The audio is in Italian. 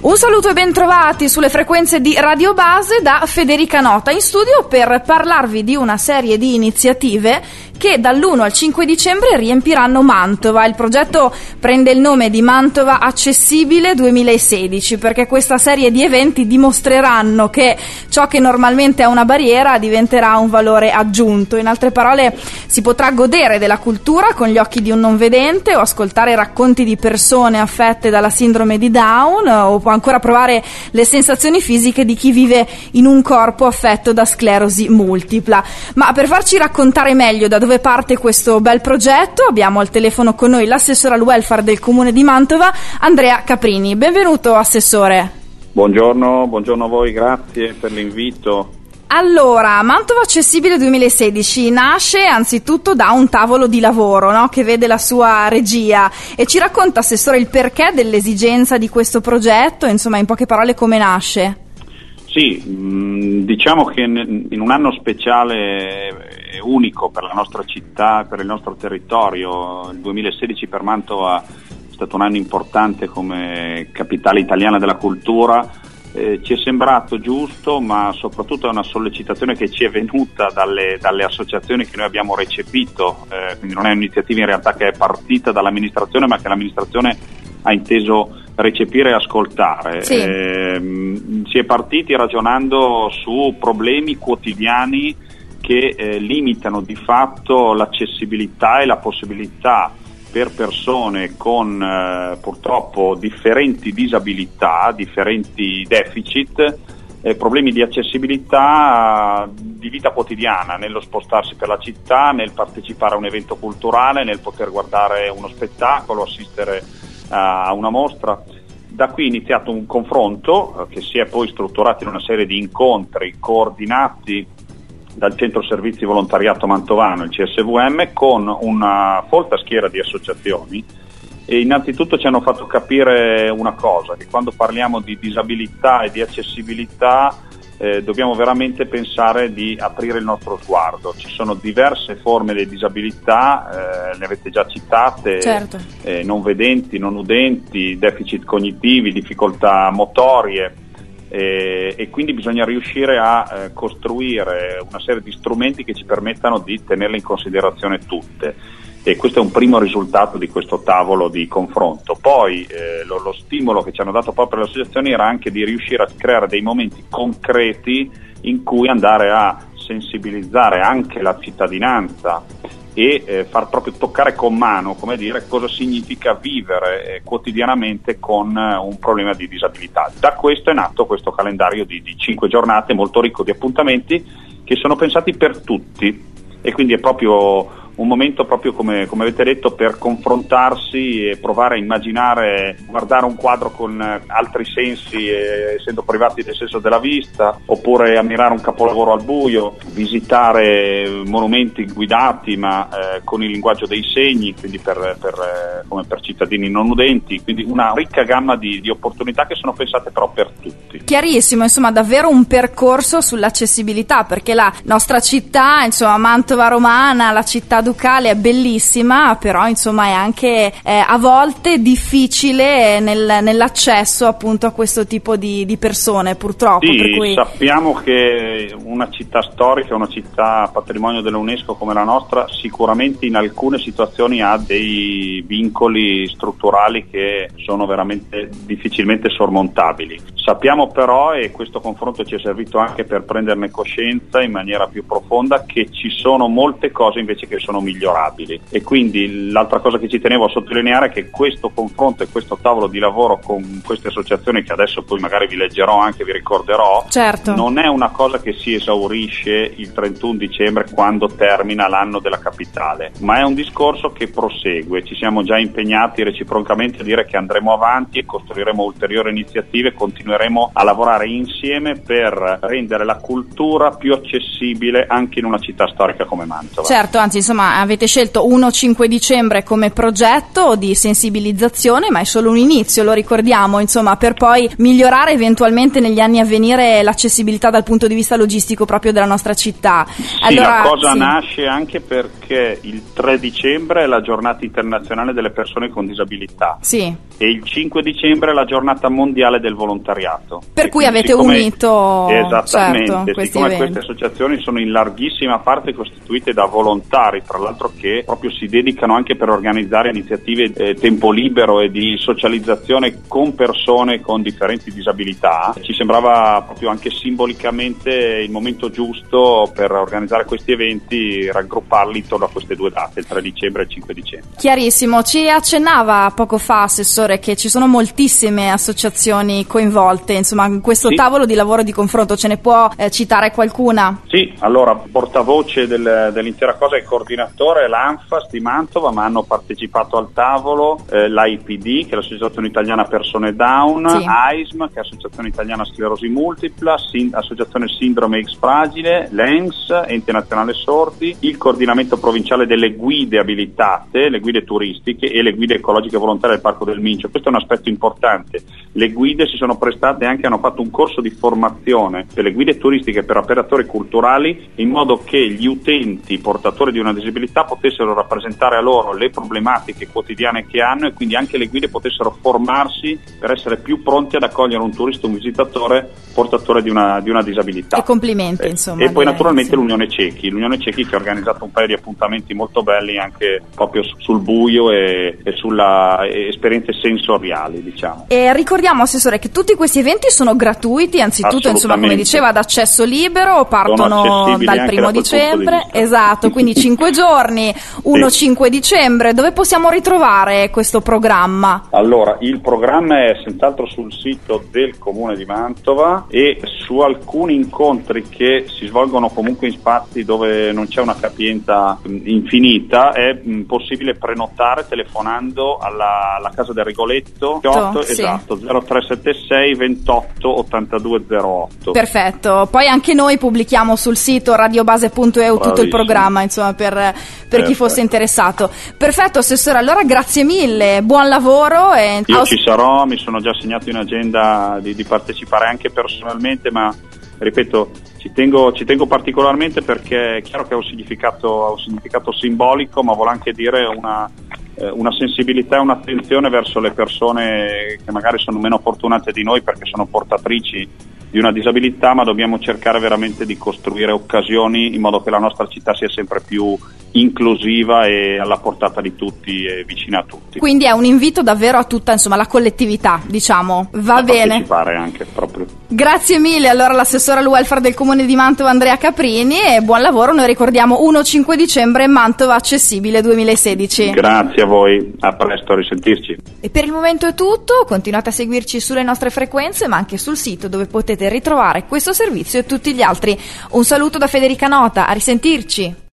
Un saluto e ben trovati sulle frequenze di Radio Base da Federica Nota, in studio per parlarvi di una serie di iniziative che dall'1 al 5 dicembre riempiranno Mantova. Il progetto prende il nome di Mantova Accessibile 2016 perché questa serie di eventi dimostreranno che ciò che normalmente è una barriera diventerà un valore aggiunto. In altre parole, si potrà godere della cultura con gli occhi di un non vedente o ascoltare racconti di persone affette dalla sindrome di Down o può ancora provare le sensazioni fisiche di chi vive in un corpo affetto da sclerosi multipla. Ma per farci raccontare meglio da dove parte questo bel progetto abbiamo al telefono con noi l'assessore al welfare del comune di Mantova, Andrea Caprini. Benvenuto, assessore. Buongiorno a voi, grazie per l'invito. Allora, Mantova Accessibile 2016 nasce anzitutto da un tavolo di lavoro, no? Che vede la sua regia, e ci racconta, assessore, il perché dell'esigenza di questo progetto, insomma, in poche parole come nasce. Sì, diciamo che in un anno speciale unico per la nostra città, per il nostro territorio, il 2016 per Mantova è stato un anno importante come capitale italiana della cultura. Ci è sembrato giusto, ma soprattutto è una sollecitazione che ci è venuta dalle associazioni che noi abbiamo recepito, quindi non è un'iniziativa in realtà che è partita dall'amministrazione, ma che l'amministrazione ha inteso recepire e ascoltare. Sì. Si è partiti ragionando su problemi quotidiani che limitano di fatto l'accessibilità e la possibilità per persone con purtroppo differenti disabilità, differenti deficit, problemi di accessibilità di vita quotidiana, nello spostarsi per la città, nel partecipare a un evento culturale, nel poter guardare uno spettacolo, assistere a una mostra. Da qui è iniziato un confronto che si è poi strutturato in una serie di incontri coordinati dal Centro Servizi Volontariato Mantovano, il CSVM, con una folta schiera di associazioni, e innanzitutto ci hanno fatto capire una cosa, che quando parliamo di disabilità e di accessibilità dobbiamo veramente pensare di aprire il nostro sguardo. Ci sono diverse forme di disabilità, le avete già citate, certo. Non vedenti, non udenti, deficit cognitivi, difficoltà motorie, e quindi bisogna riuscire a costruire una serie di strumenti che ci permettano di tenerle in considerazione tutte, e questo è un primo risultato di questo tavolo di confronto. Poi lo stimolo che ci hanno dato proprio le associazioni era anche di riuscire a creare dei momenti concreti in cui andare a sensibilizzare anche la cittadinanza e far proprio toccare con mano, come dire, cosa significa vivere quotidianamente con un problema di disabilità. Da questo è nato questo calendario di 5 giornate molto ricco di appuntamenti che sono pensati per tutti, e quindi è proprio un momento, proprio come avete detto, per confrontarsi e provare a immaginare, guardare un quadro con altri sensi, essendo privati del senso della vista, oppure ammirare un capolavoro al buio, visitare monumenti guidati ma con il linguaggio dei segni, quindi come per cittadini non udenti, quindi una ricca gamma di opportunità che sono pensate però per tutti. Chiarissimo, insomma, davvero un percorso sull'accessibilità, perché la nostra città, insomma, Mantova Romana, la città ducale, è bellissima, però insomma è anche a volte difficile nell'accesso appunto a questo tipo di persone, purtroppo. Sì, per cui sappiamo che una città storica, una città patrimonio dell'UNESCO come la nostra, sicuramente in alcune situazioni ha dei vincoli strutturali che sono veramente difficilmente sormontabili. Sappiamo però, e questo confronto ci è servito anche per prenderne coscienza in maniera più profonda, che ci sono molte cose invece che sono migliorabili, e quindi l'altra cosa che ci tenevo a sottolineare è che questo confronto e questo tavolo di lavoro con queste associazioni, che adesso poi magari vi leggerò, anche vi ricorderò, certo, non è una cosa che si esaurisce il 31 dicembre quando termina l'anno della capitale, ma è un discorso che prosegue. Ci siamo già impegnati reciprocamente a dire che andremo avanti e costruiremo ulteriori iniziative, continueremo a lavorare insieme per rendere la cultura più accessibile anche in una città storica come Mantova. Certo, anzi, insomma, avete scelto 1-5 dicembre come progetto di sensibilizzazione, ma è solo un inizio, lo ricordiamo, insomma, per poi migliorare eventualmente negli anni a venire l'accessibilità dal punto di vista logistico proprio della nostra città. Sì, allora, la cosa nasce anche perché il 3 dicembre è la giornata internazionale delle persone con disabilità. Sì. e il 5 dicembre è la giornata mondiale del volontariato. Per cui avete unito esattamente, questi siccome eventi. queste associazioni sono in larghissima parte costituite da volontari, tra l'altro che proprio si dedicano anche per organizzare iniziative tempo libero e di socializzazione con persone con differenti disabilità, ci sembrava proprio anche simbolicamente il momento giusto per organizzare questi eventi, raggrupparli intorno a queste due date, il 3 dicembre e il 5 dicembre. Chiarissimo, ci accennava poco fa, Assessore, che ci sono moltissime associazioni coinvolte, insomma, in questo tavolo di lavoro di confronto, ce ne può citare qualcuna? Sì, allora, portavoce dell'intera cosa è il coordinatore, l'ANFAS di Mantova, ma hanno partecipato al tavolo l'AIPD, che è l'Associazione Italiana Persone Down, AISM, che è l'Associazione Italiana Sclerosi Multipla, Associazione Sindrome X Fragile, l'ENS, Ente Nazionale Sordi, il Coordinamento Provinciale delle Guide Abilitate, le guide turistiche e le guide ecologiche volontarie del Parco del Mincio. Questo è un aspetto importante. Le guide si sono prestate e anche hanno fatto un corso di formazione per le guide turistiche e per operatori culturali, in modo che gli utenti portatori di una disabilità potessero rappresentare a loro le problematiche quotidiane che hanno, e quindi anche le guide potessero formarsi per essere più pronti ad accogliere un turista, un visitatore portatore di una disabilità. E complimenti, insomma. E poi naturalmente l'Unione Cechi che ha organizzato un paio di appuntamenti molto belli anche proprio sul buio e sulla esperienze sensoriali, diciamo. E ricordiamo, Assessore, che tutti questi eventi sono gratuiti, anzitutto, insomma, come diceva, ad accesso libero, partono dal 1 dicembre, esatto, quindi 5 giorni, 1-5 dicembre. Dove possiamo ritrovare questo programma? Allora, il programma è senz'altro sul sito del Comune di Mantova e su alcuni incontri che si svolgono comunque in spazi dove non c'è una capienza infinita. È possibile prenotare telefonando alla Casa del Rigoletto, esatto, 0376 28 82 08. Perfetto, poi anche noi pubblichiamo sul sito radiobase.eu tutto il programma, insomma, per chi fosse interessato. Perfetto, Assessore, allora grazie mille, buon lavoro. Io ci sarò, mi sono già segnato in agenda di partecipare anche personalmente, ma ripeto, ci tengo particolarmente perché è chiaro che ha un significato simbolico, ma vuole anche dire una sensibilità e un'attenzione verso le persone che magari sono meno fortunate di noi perché sono portatrici di una disabilità, ma dobbiamo cercare veramente di costruire occasioni in modo che la nostra città sia sempre più inclusiva e alla portata di tutti e vicina a tutti. Quindi è un invito davvero a tutta, insomma, la collettività, diciamo. Va bene. Partecipare anche proprio. Grazie mille allora all'assessore al welfare del Comune di Mantova Andrea Caprini e buon lavoro. Noi ricordiamo 1-5 dicembre Mantova Accessibile 2016. Grazie a voi, a presto, a risentirci. E per il momento è tutto, continuate a seguirci sulle nostre frequenze ma anche sul sito dove potete ritrovare questo servizio e tutti gli altri. Un saluto da Federica Nota, a risentirci.